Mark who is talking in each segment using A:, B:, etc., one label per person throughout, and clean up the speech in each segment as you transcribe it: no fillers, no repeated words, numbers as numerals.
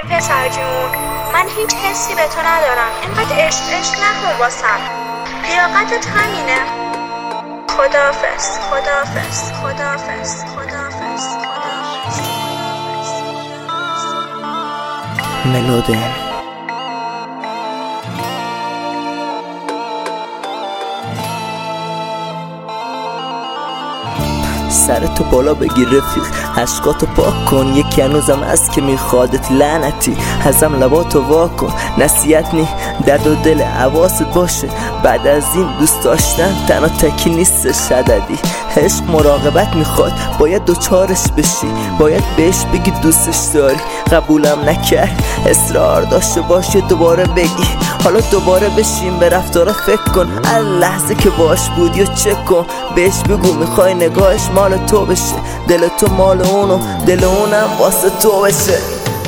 A: پسر جون، من هیچ حسی به تو ندارم. اینقدر عشق نکن واسم. لیاقتت همینه. خداحافظ خداحافظ خداحافظ خداحافظ خداحافظ.
B: ملودن سرتو بالا بگیر رفیق، عشقاتو پاک کن. یکی هنوزم هست که میخوادت لعنتی. ازم لباتو واکن، نصیحت نی درد و دل حواست باشه. بعد از این دوست داشتن تنها تکی نیست شددی. عشق مراقبت میخواد، باید دوچارش بشی. باید بهش بگی دوستش داری، قبولم نکرد اصرار داشته باشی دوباره بگی. حالا دوباره بشین به رفتاره فکر کن. هر لحظه که باش بودی و چک کن. بهش بگو میخوای نگاهش مال تو بشه، دل تو مال اونو دل اونم واسه تو بشه.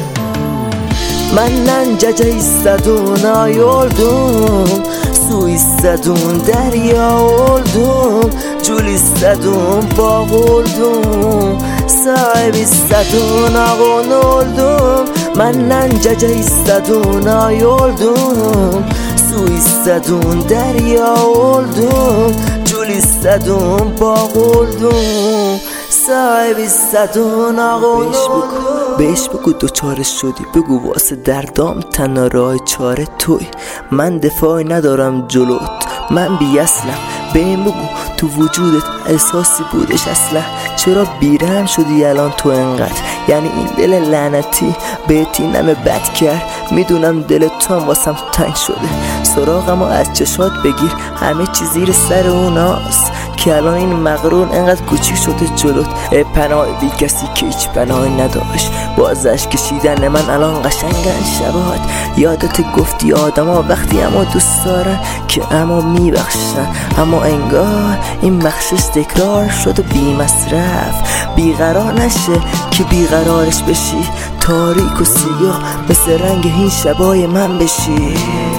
B: Menden cece istedun ay oldum, su istedun derya oldum, gül istedun bağ oldum, sahip istedun ağın oldum. Menden cece istedun ay oldum, su istedun derya oldum, gül istedun bağ oldum, sahip istedun ağın oldum. بهش بگو دوچاره شدی، بگو واسه دردام تنها راه چاره توی. من دفاعی ندارم جلوت، من بی اصلم. به این بگو تو وجودت احساسی بودش اصلا. چرا بیرحم شدی الان تو انقدر؟ یعنی این دل لعنتی بهت این همه بد کرد؟ میدونم دل تو هم واسم تنگ شده. سراغمو از چشات بگیر، همه چی زیر سر اوناست که الان این مغرون انقدر کوچیک شده جلوت. پناه بی کسی که هیچ پناهی نداشت. بازش کشیدن من الان قشنگن شبات. یادت گفتی آدم ها وقتی اما دوست دارن که اما میبخشن، اما انگار این بخشش تکرار شد و بی مصرف. بیقرار نشه که بیقرارش بشی، تاریک و سیاه مثل رنگ این شبای من بشی.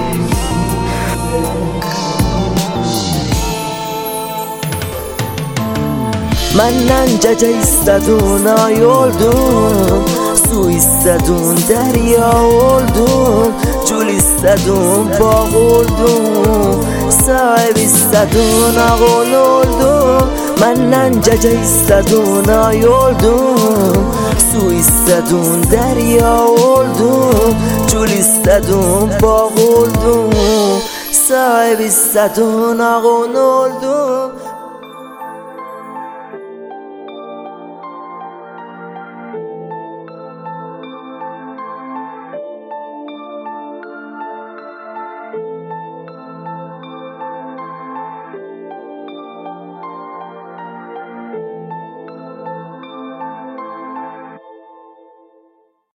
B: Menden cece istedun ay oldum, su istedun derya oldum, gül istedun bağ oldum, sahip istedun ağın oldum. Menden cece istedun ay oldum, su istedun derya oldum, gül istedun bağ oldum, sahip istedun ağın oldum.